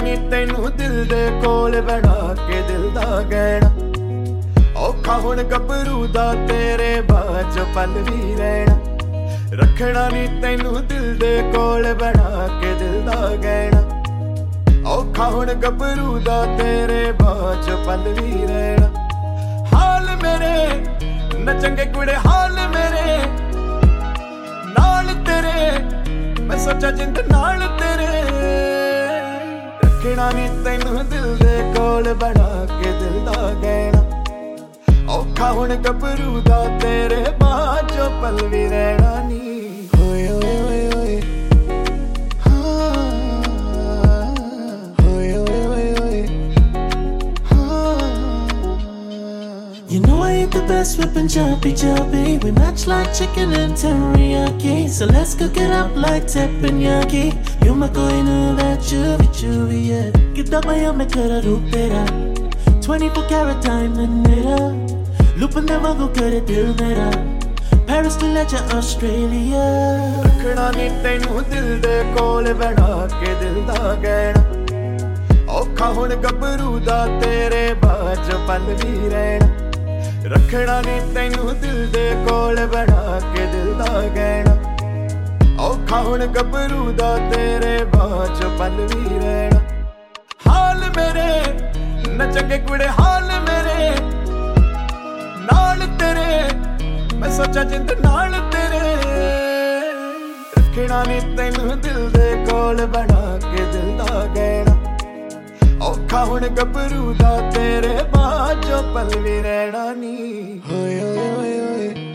ਨੀ ਤੈਨੂੰ ਦਿਲ ਦੇ ਕੋਲ ਬਣਾ ਕੇ ਦਿਲ ਦਾ ਗਹਿਣਾ ਔਖਾ ਹੁਣ ਗੱਭਰੂ ਦਾ ਤੇਰੇ ਬਾਝ ਪਲ ਵੀ ਰਹਿਣਾ ਰੱਖਣਾ ਨੀ ਤੈਨੂੰ ਦਿਲ ਦੇ ਕੋਲ ਬਣਾ ਕੇ ਦਿਲ ਦਾ ਗਹਿਣਾ ਔਖਾ ਹੁਣ ਗੱਭਰੂ ਦਾ ਤੇਰੇ ਬਾਝ ਪਲ ਵੀ ਰਹਿਣਾ ਹਾਲ ਮੇਰੇ ਨਾ ਚੰਗੇ ਕੁੜੇ ਹਾਲ ਮੇਰੇ ਨਾਲ ਤੇਰੇ ਮੈਂ ਸੋਚਾਂ ਜਿੰਦ ਨਾਲ ਤੇਰੇ ਰੱਖਣਾ ਨੀ ਤੈਨੂੰ ਦਿਲ ਦੇ ਕੋਲ ਬਣਾ ਕੇ ਦਿਲ ਦਾ ਗਹਿਣਾ ਔਖਾ ਹੁਣ ਗੱਭਰੂ ਦਾ ਤੇਰੇ ਬਾਝ ਪਲ ਵੀ ਰਹਿਣਾ ਨੀ ਹੋਏ ਹੋਏ ਹੋਏ ਹੋਏ You know I ain't the best with Punjabi Jabi. We match like chicken and teriyaki. So let's cook it up like teppanyaki. You my koinu that chuvi, yeah. Kita maya me kara roop tera 24 karat diamond mera Lupin de wangu kare dil mera Paris to Leja Australia ਰੱਖਣਾ ਨੀ ਤੈਨੂੰ ਦਿਲ ਦੇ ਕੋਲ ਬਣਾ ਕੇ ਦਿਲ ਦਾ ਗਹਿਣਾ ਔਖਾ ਹੁਣ ਗੱਭਰੂ ਦਾ ਤੇਰੇ ਬਾਝ ਪਲ ਵੀ ਰਹਿਣਾ ਰੱਖਣਾ ਨੀ ਤੈਨੂੰ ਦਿਲ ਦੇ ਕੋਲ ਬਣਾ ਕੇ ਦਿਲ ਦਾ ਗਹਿਣਾ ਔਖਾ ਹੁਣ ਗੱਭਰੂ ਦਾ ਤੇਰੇ ਬਾਝ ਪਲ ਵੀ ਰਹਿਣਾ ਹਾਲ ਮੇਰੇ ਨਾ ਚੰਗੇ ਕੁੜੇ ਹਾਲ ਮੇਰੇ ਨਾਲ ਤੇਰੇ ਮੈਂ ਸੋਚਾਂ ਜਿੰਦ ਨਾਲ ਤੇਰੇ ਰੱਖਣਾ ਨੀ ਤੈਨੂੰ ਦਿਲ ਦੇ ਕੋਲ ਬਣਾ ਕੇ ਦਿਲ ਦਾ ਗਹਿਣਾ ਔਖਾ ਹੁਣ ਗੱਭਰੂ ਦਾ ਤੇਰੇ ਬਾਝੋਂ ਪਲ ਵੀ ਰਹਿਣਾ ਨੀ ਹੋਏ ਹੋਏ ਹੋਏ ਹੋਏ